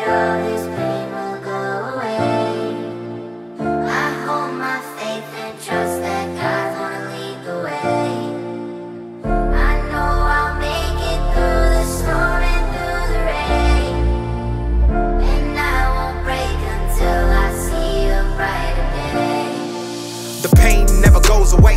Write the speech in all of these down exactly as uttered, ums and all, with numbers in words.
that all this pain will go away. I hold my faith and trust that God's gonna lead the way. I know I'll make it through the storm and through the rain, and I won't break until I see a brighter day. The pain never goes away.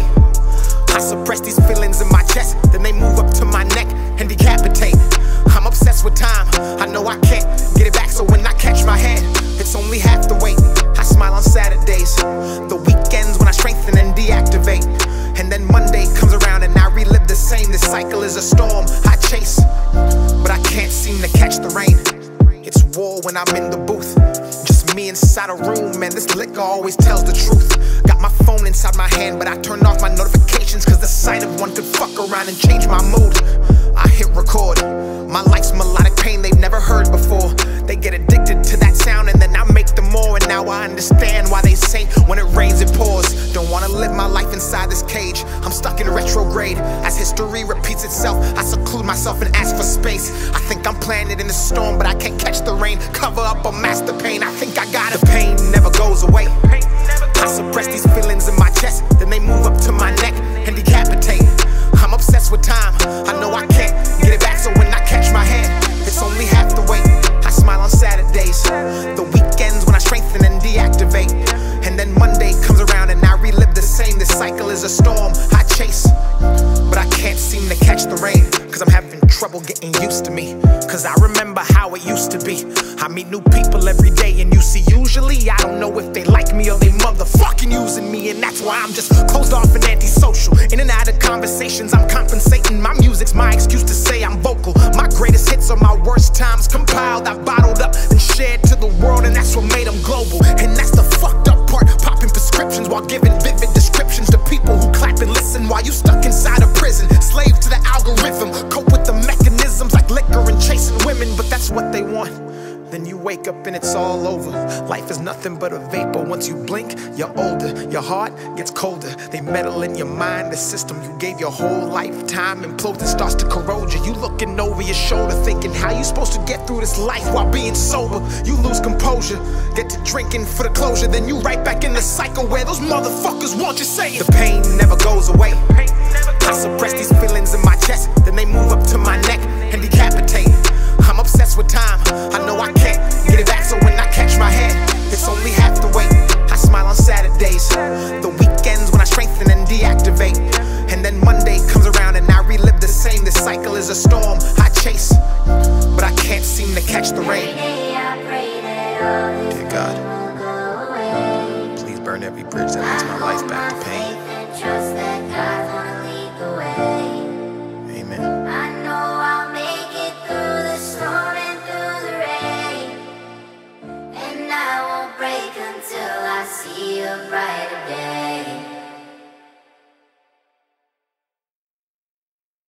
I suppress these feelings in my chest, then they move up to my neck and decapitate. I'm obsessed with time, I know I can't get it back, so when I catch my hand, it's only half the weight. I smile on Saturdays, the weekends when I strengthen and deactivate. And then Monday comes around and I relive the same. This cycle is a storm I chase, but I can't seem to catch the rain. It's war when I'm in the booth, just me inside a room, and this liquor always tells the truth. Got my phone inside my hand, but I turn off my notifications, cause the sight of one could fuck around and change my mood. I hit record, my life's melodic pain they've never heard before. They get addicted to that sound and then I make them more. And now I understand why they say when it rains it pours. Don't wanna live my life inside this cage, I'm stuck in retrograde. As history repeats itself, I seclude myself and ask for space. I think I'm planted in the storm, but I can't catch the rain. Cover up or mask the pain, I think I got it. The pain never goes away. I suppress these feelings in my chest, then they move up to my neck and decapitate. I'm obsessed with time, I know I can't get it back, so when I catch my hand, it's only half the weight. I smile on Saturdays, the weekends when I strengthen and deactivate. And then Monday comes around and I relive the same. This cycle is a storm I chase, but I can't seem to catch the rain, cause I'm having trouble getting used to me. Cause I remember how it used to be. I meet new people every day, and you see, usually I don't know if they like me or they motherfucking using me. And that's why I'm just closed off and antisocial. In and out of conversations, I'm compensating. My music's my excuse to say I'm vocal. My greatest hits are my worst times compiled. I bottled up and shared to the world, and that's what made them global. And that's the fucked up part, popping prescriptions while giving vivid descriptions to people who clap and listen while you stuck inside a prison. Slave to the algorithm, cope with the mechanisms like liquor and chasing women, but that's what they want. Then you wake up and it's all over. Life is nothing but a vapor. Once you blink, you're older. Your heart gets colder. They meddle in your mind, the system you gave your whole lifetime implodes and starts to corrode you. You looking over your shoulder, thinking how you supposed to get through this life while being sober. You lose composure, get to drinking for the closure, then you right back in the cycle where those motherfuckers want you saying the pain never goes away. I suppress these feelings in my chest, then they move up to my neck and decapitate. I'm obsessed with time, I know I can't get it back, so when I catch my hand, it's only half the weight. I smile on Saturdays, the weekends when I strengthen and deactivate. And then Monday comes around and I relive the same. This cycle is a storm I chase, but I can't seem to catch the rain. Dear God, please burn every bridge that leads my life back to pain. Amen. I know I'll make it through the storm and through the rain, and I won't break until I see a brighter day.